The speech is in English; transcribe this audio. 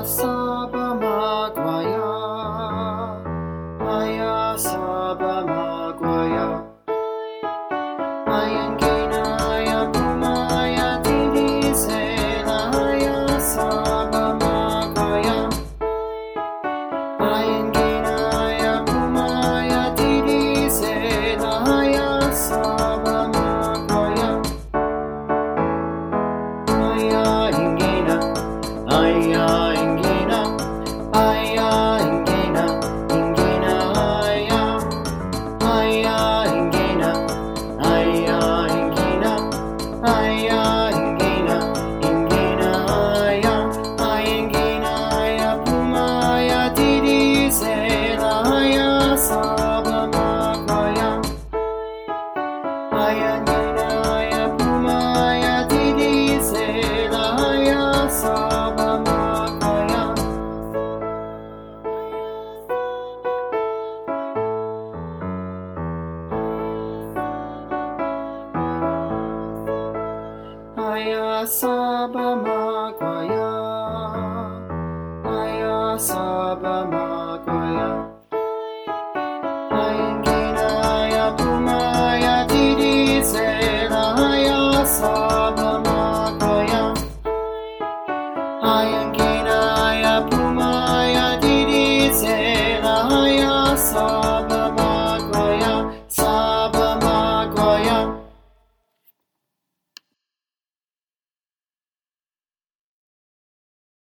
Saba Magwaya, Aya Saba Magwaya, Ayangena Aya Pumaya Didi Sela, Aya Saba Magwaya, Ayangena Aya Pumaya Didi Sela, Aya Saba Magwaya, Aya Ingena, Aya Ingena, Aya Ingena, Ingena Aya, Aya Ingena, Aya Ingena, Aya Ingena, Ingena Aya, Aya Ingena Aya Pumaya Didi Sela, Aya Saba Magwaya, Aya Ingena Aya Pumaya Didi Sela, Aya Saba Magwaya. Aya Saba Magwaya, Aya Saba Magwaya.